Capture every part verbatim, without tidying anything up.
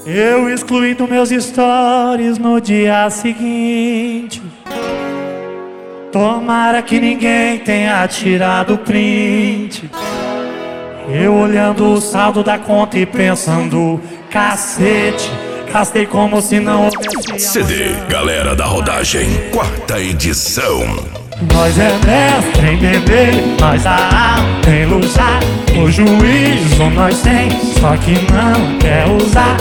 Eu excluí dos meus stories no dia seguinte. Tomara que ninguém tenha tirado o print. Eu olhando o saldo da conta e pensando, cacete, gastei como se não houvesse. C D Galera da Rodagem, quarta edição. Nós é mestre em beber, nós dá aula em luxar. O juízo nós tem, só que não quer usar.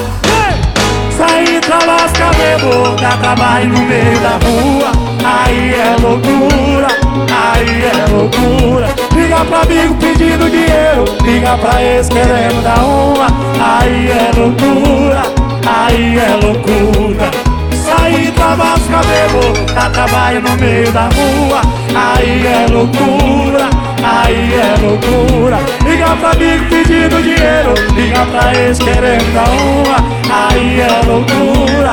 Sair pra lascar, bebo, dá trabalho no meio da rua. Aí é loucura, aí é loucura. Liga pra amigo pedindo dinheiro, liga pra ex querendo dar uma. Aí é loucura, aí é loucura. Sair pra lascar, bebo, dá trabalho no meio da rua. Aí é loucura, aí é loucura. Liga pra amigo pedindo dinheiro, liga pra ex querendo dar uma. Aí é loucura.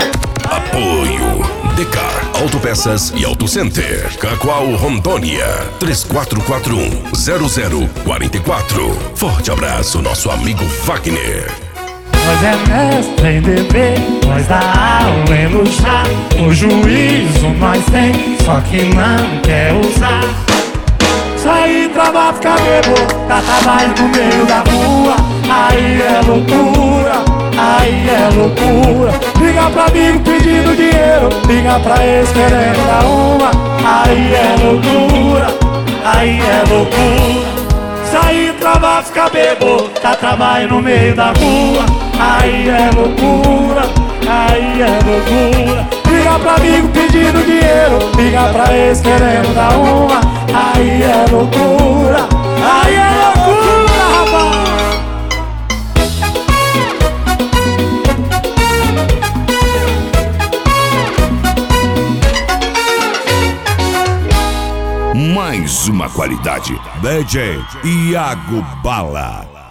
Apoio Decar Autopeças e Auto Center, Cacoal, Rondônia, três quatro quatro um, zero zero quatro quatro. Forte abraço, nosso amigo Wagner. Nós é mestre em beber, nós dá aula em luxar. O juízo nós tem, só que não quer usar. Sair pra bar, ficar bebo, dá trabalho no meio da rua. Aí é loucura, aí é loucura. Liga pra amigo pedindo dinheiro, liga pra ex querendo dar uma. Aí é loucura, aí é loucura. Sair pra bar, ficar bebo, dá trabalho no meio da rua. Aí é loucura, aí é loucura. Liga pra amigo pedindo dinheiro, liga pra ex querendo dar uma. Aí é loucura, aí é loucura, rapaz. Mais uma qualidade. D J Iago Bala.